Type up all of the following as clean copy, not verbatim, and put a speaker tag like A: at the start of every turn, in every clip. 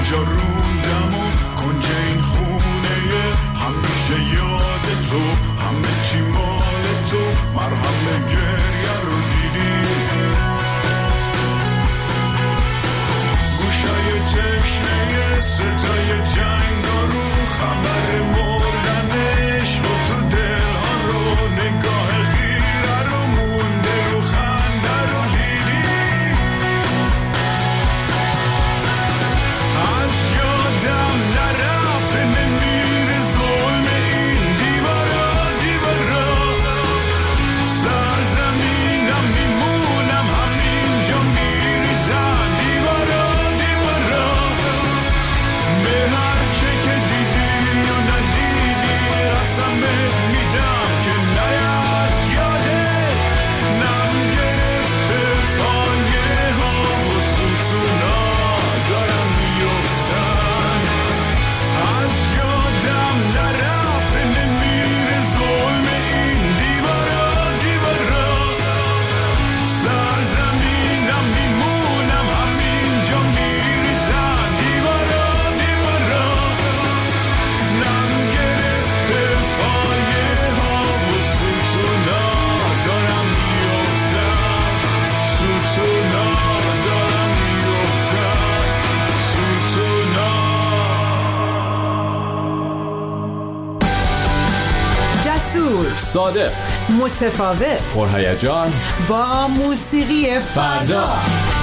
A: جا روندم و کنج این خونه همیشه یاد تو، همه چی مال تو، مرهم گریه رو دیدی، گوشای تشنه ستای جنگ رو، خبر مردنش و تو دل ها رو، نگاه خیره رو مونده رو خنده رو دیدی، از یادم نرفته نمیره ظلم این دیوارا دیوارا، سرزمینم میمونم همینجا میریزم دیوارا دیوارا، به هر چه که دیدی یا ندیدی قسمت میدم که نیاز یادت نم گرفته پایه ها و ستونا دارم میفتن، از یادم نرفته نمیره ظلم این دیوارا دیوارا، سرزمینم میمونم همینجا میریزم دیوارا دیوارا، نم گرفته پایه ها و ستونا دارم میفتم، ستونا دارم میفتم، ستونا.
B: جسور،
C: صادق،
B: متفاوت،
C: پرهیجان،
B: با موسیقی فردا.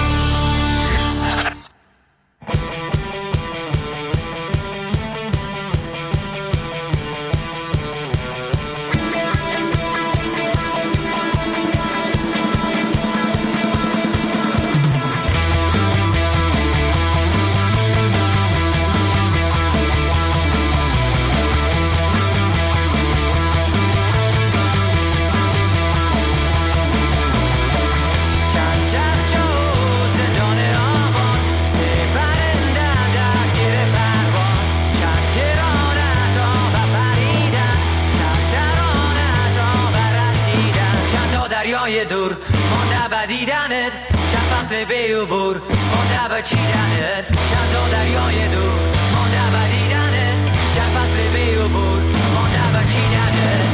D: دریای دور مانده به دیدنت، چند فصل بیوبور مانده به چیدنت، چند تا دریای دور مانده به دیدنت، چند فصل بیوبور مانده به چیدنت.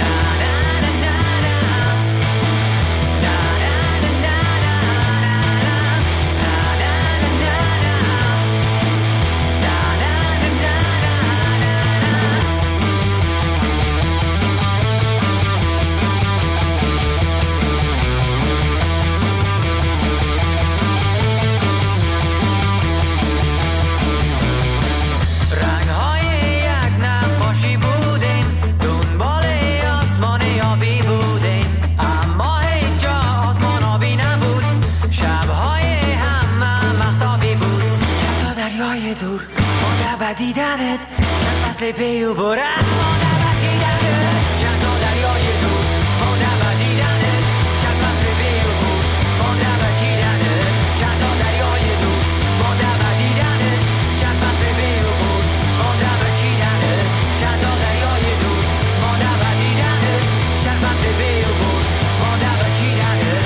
D: دیدنت چند فصل پیو برم مانده به چیدنت، چند تا دریای دور مانده به دیدنت، چند فصل پیو بور مانده به چیدنت، چند تا دریای دور مانده به دیدنت، چند فصل پیو بور مانده به چیدنت، چند تا دریای دور مانده به دیدنت، چند فصل پیو بور مانده به چیدنت.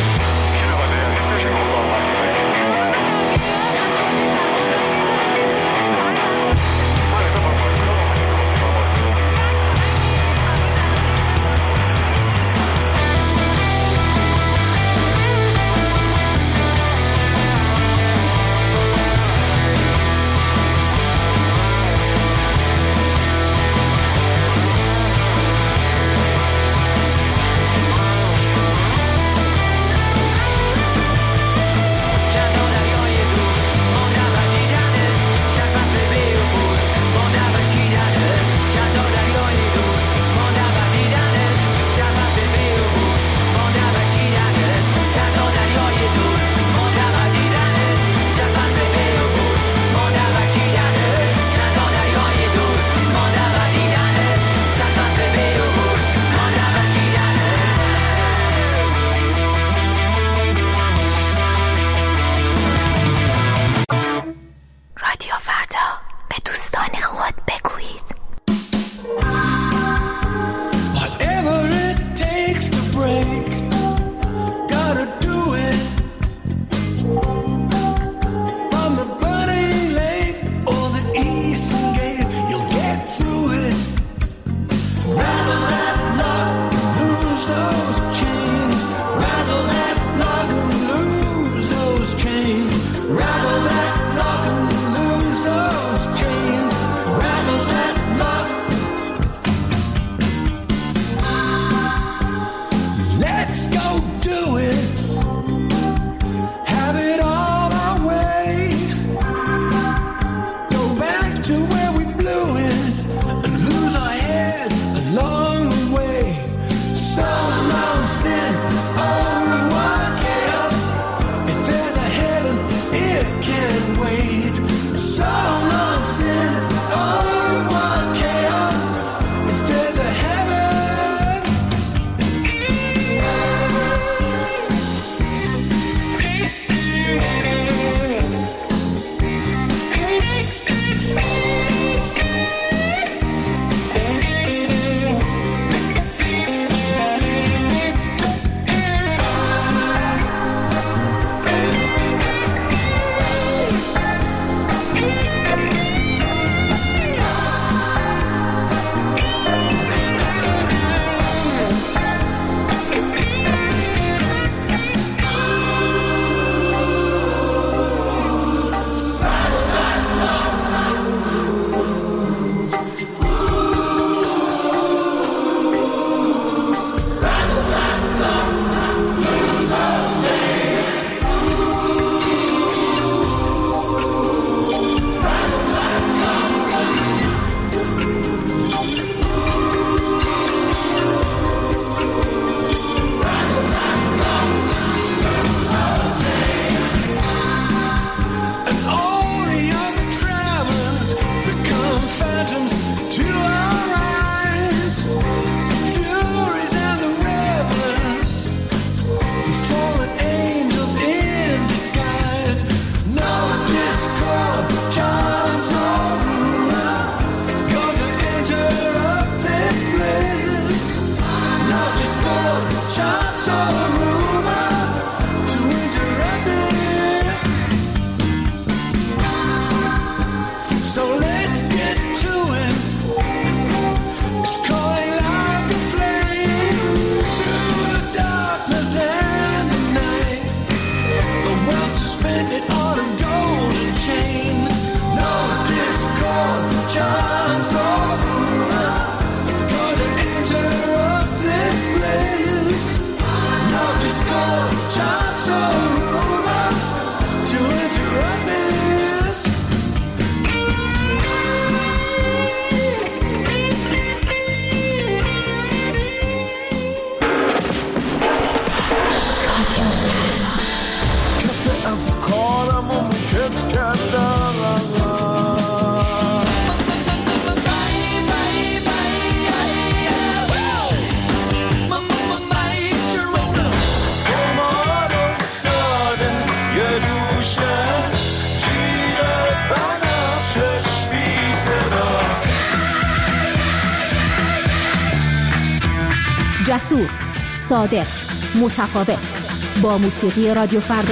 C: جسور، صادق، متفاوت. با موسیقی رادیو فردا.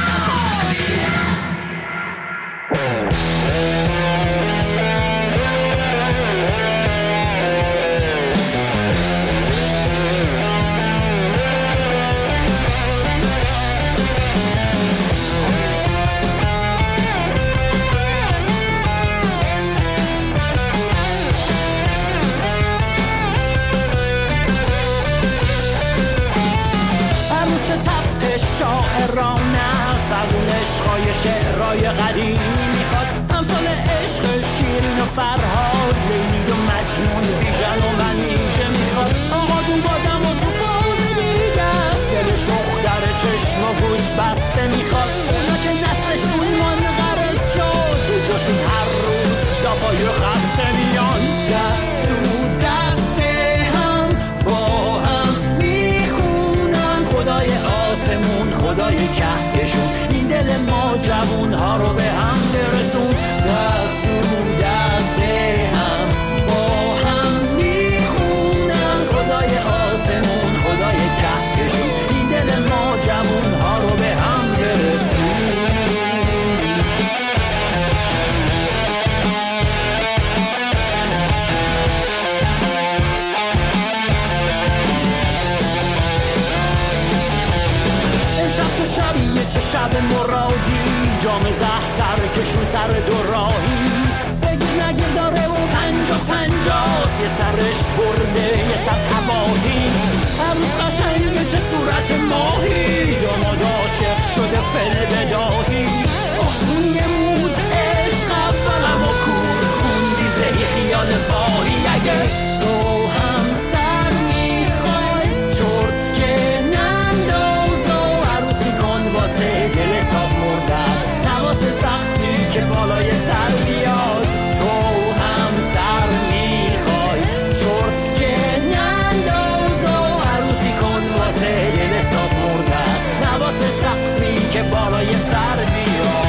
E: شعرهای قدیمی میخواد همسال عشق شیرین و فرهاد، لیلی و مجنون، بیژن و منیژه میخواد. آقا دون بادم و تو فاز دیگه است، دلش دختر چشم و گوش بسته میخواد. اونا که نسلشون منقرض شد، تو جاشون هر روز دفای خسته میان. دست تو دست هم با هم میخونن خدای آسمون، خدای کهکشون، این دل ما جوون ها رو به هم برسون. دست تو دست هم با هم میخونن خدای آسمون، خدای کهکشون، این دل ما جوون ها رو به هم برسون. شبیه چه شب مرادی، جام زهر سر کشون سر دو راهی. بگیر نگیر داره و 50-50، یه سرش برده یه سر تباهی. عروس قشنگه چه صورت ماهی، داماد عاشق شده فل بداهی. آسون نمود عشق اولم و کور خوندی زهی خیال باهی. اگه تو هم سر میخوای چرت که واسه دل حساب مرده است، نواسه سختی که بالای سر بیاد. تو هم سر میخوای چرت که ننداز و عروسی کن واسه دل حساب مرده است، نواسه سختی که بالای سر بیاد.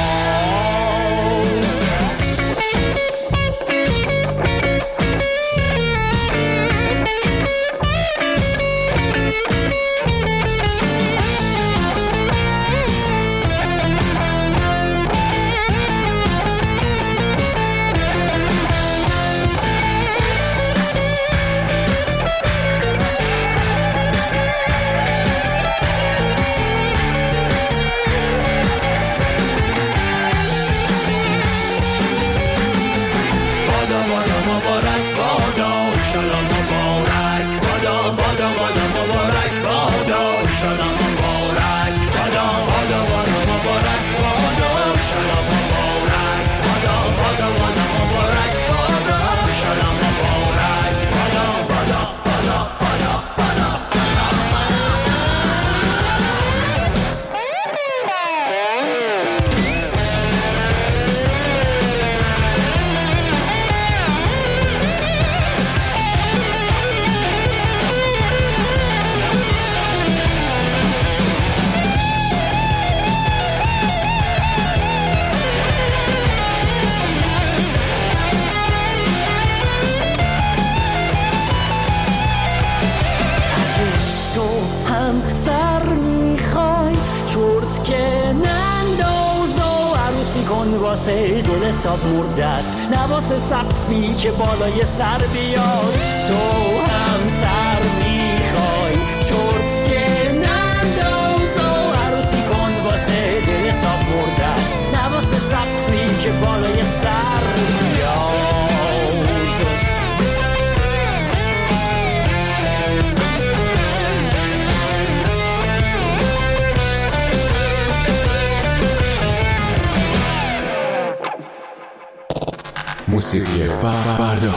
E: واسه دل حساب مردت، نواسه سقفی که بالای سر بیاد. تو هم سر میخوای چرت که ننداز و عروسی کن واسه دل حساب مردت، نواسه سقفی که بالای سر بیاد.
F: موسیقی فردا.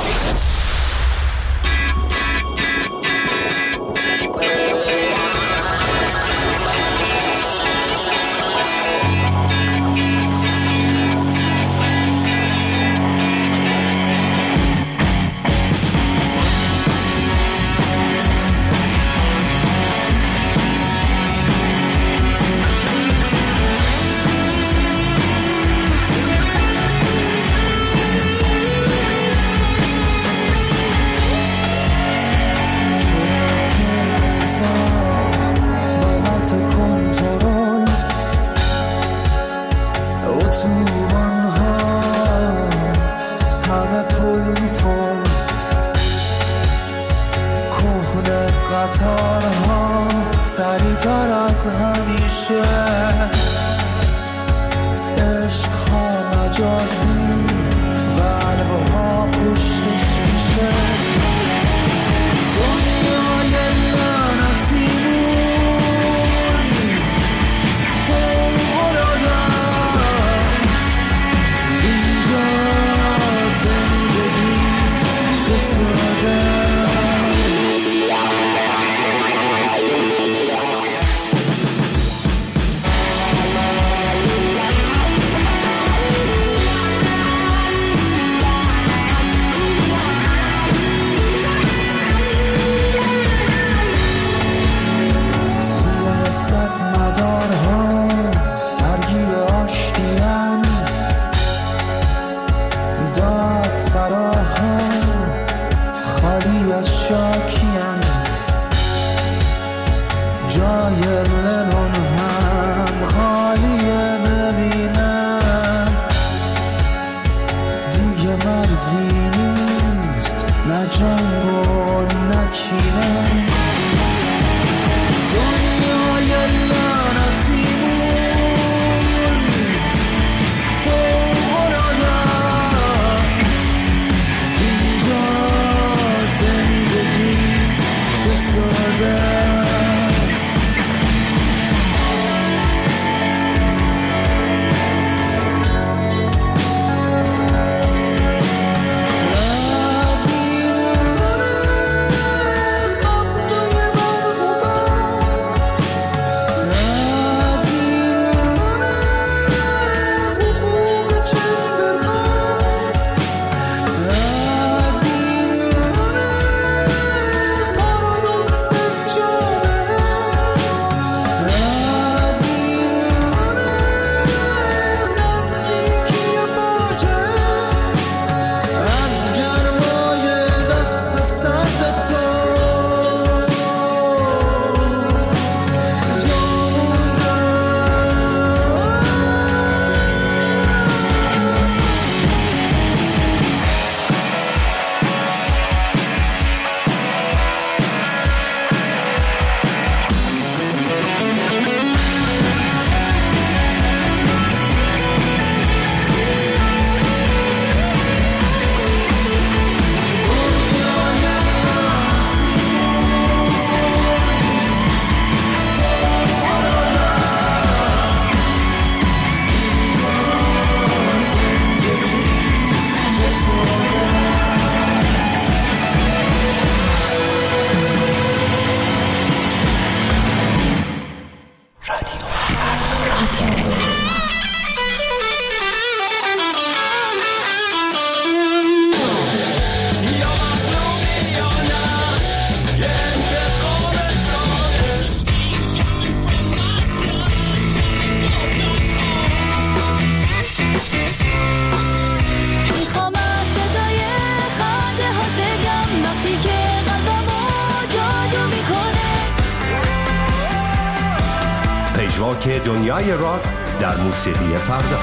G: راک دنیای راک در موسیقی فردا.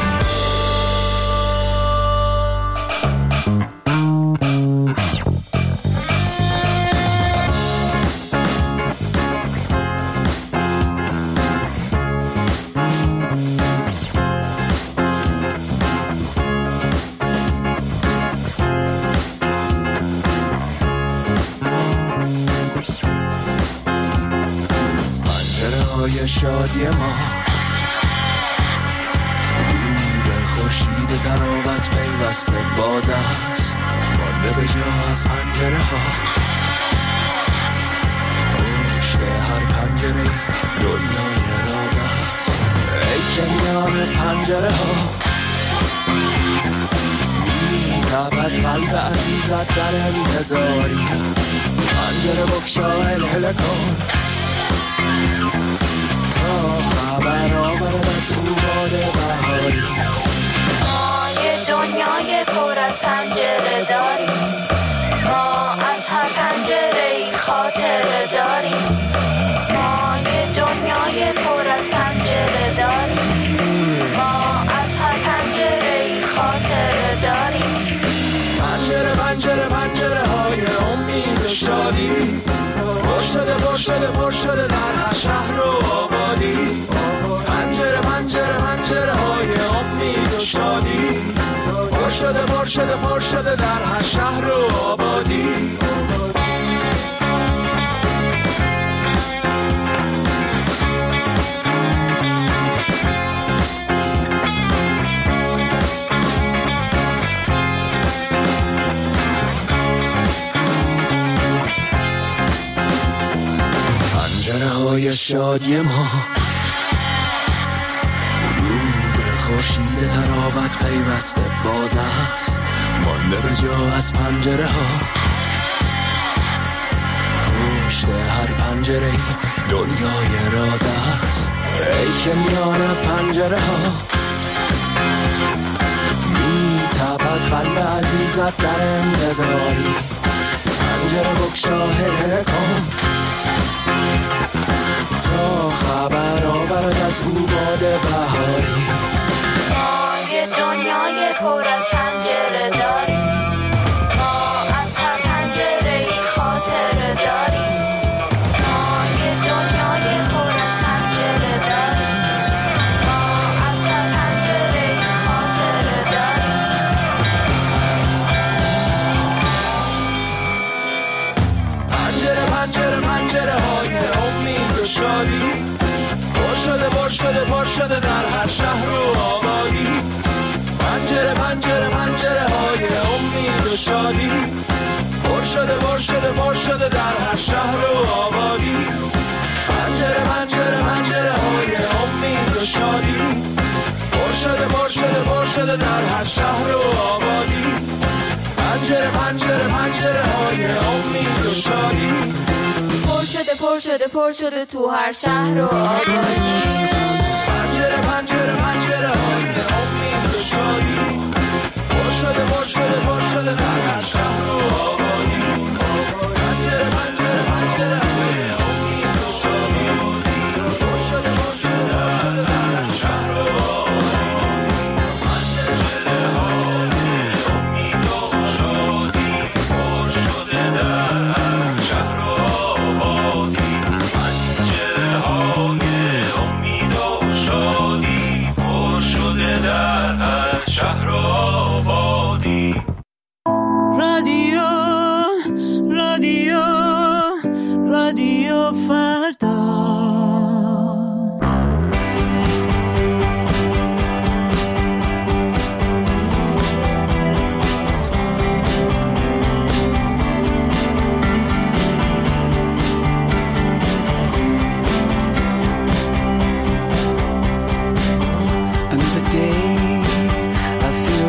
H: شادی ما به خورشید تراوت پیوسته باز است، مانده به جا از پنجره ها. پشت هر پنجره دنیای راز است، ای که میان پنجره ها میتابد قلب عزیزت در انتظاری. پنجره بکشا هل کن خبر آورد از او باد بهاری.
I: ما یه دنیای پر از پنجره داریم، ما از هر پنجره خاطره داریم. ما یه دنیای پر از پنجره داریم، ما از هر پنجره خاطره داریم.
H: پنجره پنجره پنجره های امید و شادی، پر شده در هر شهر و آبادی. پنجره پنجره پنجره های امید و شادی، پر شده در هر شهر و آبادی. پنجره های شادی ما رو به خورشید تراوت پیوسته باز است، مانده به جا از پنجره ها. پشت هر پنجره دنیای راز است، ای که میان پنجره ها میتابد قلب عزیزت در انتظاری. پنجره بکشا هل کن تا خبر آورد از او باد بهاری.
I: ما یه دنیای پر از پنجره داریم، ما از هر پنجره خاطره داریم. ما یه دنیای پر از پنجره داریم، ما از هر پنجره خاطره داریم.
H: پنجره پنجره پنجره های امید و شادی، پر شده در هر شهر و آبادی. پنجره پنجره پنجره های امید و شادی، پر شده در هر شهر و آبادی. پنجره پنجره پنجره های امید و شادی، پر شده در هر شهر و آبادی. پنجره پنجره پنجره های امید و شادی،
I: پر شده تو هر شهر و آبادی.
H: پنجره پنجره پنجره های امید و شادی، پر شده در هر شهر و آبادی. پنجره پنجره پنجره های امید و شادی، پر شده در هر شهر و آبادی. پنجره های امید و شادی، پر شده در هر شهر و آبادی. پنجره های امید و شادی، پر شده در هر شهر و آبادی. رادیو فردا.
E: Another day, I feel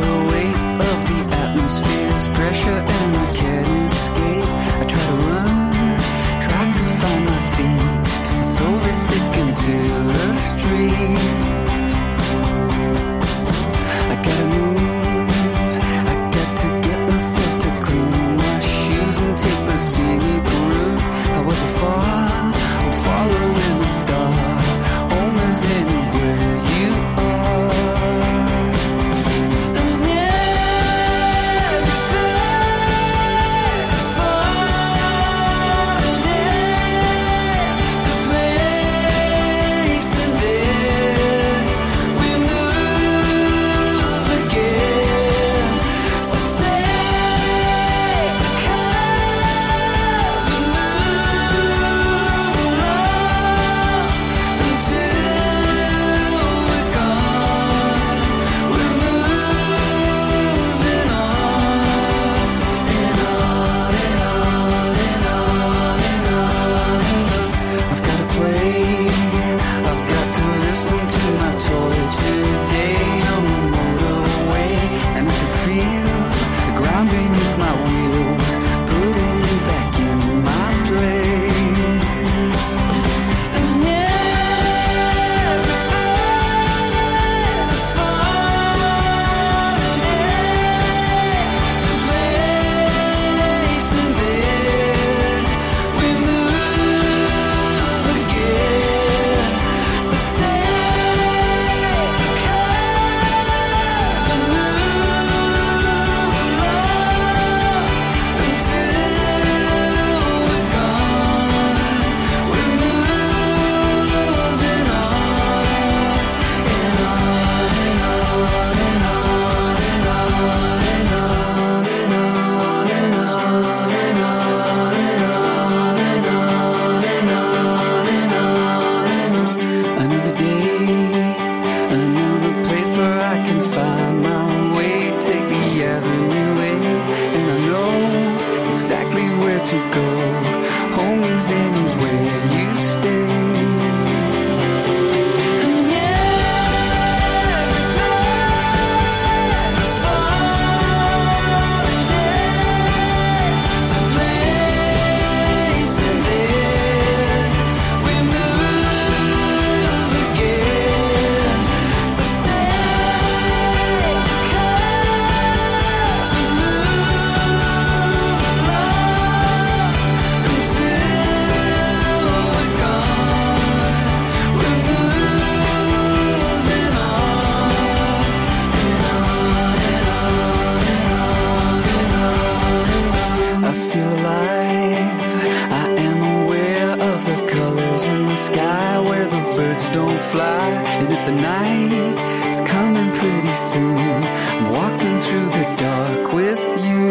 E: is coming pretty soon. I'm walking through the dark with you.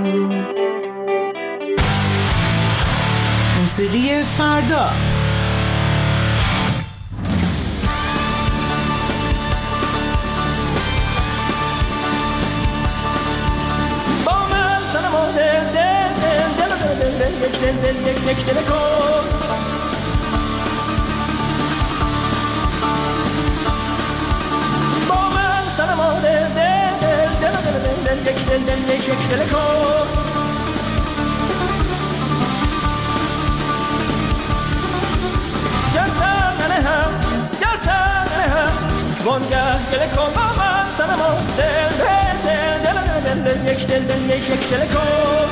B: موسیقی فردا.
E: با من سنما دل یک دل کن. با من سنما دل یک دل کن. گر سر ننهم وانگه گله کن. با من سنما دل یک دل کن.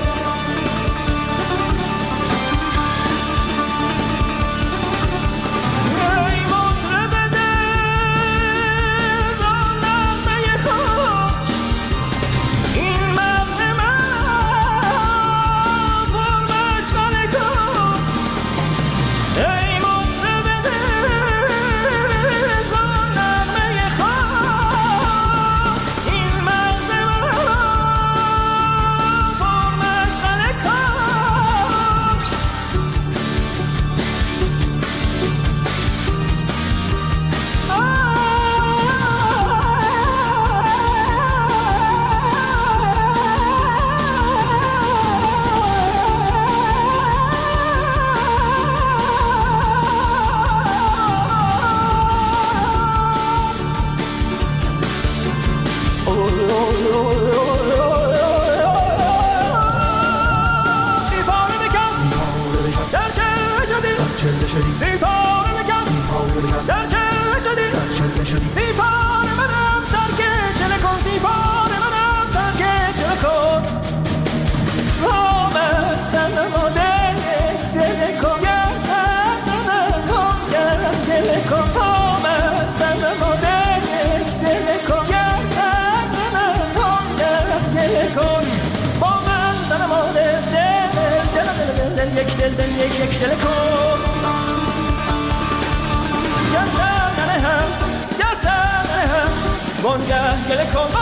E: یک دل کن. گر سر ننهم وانگه گله کن.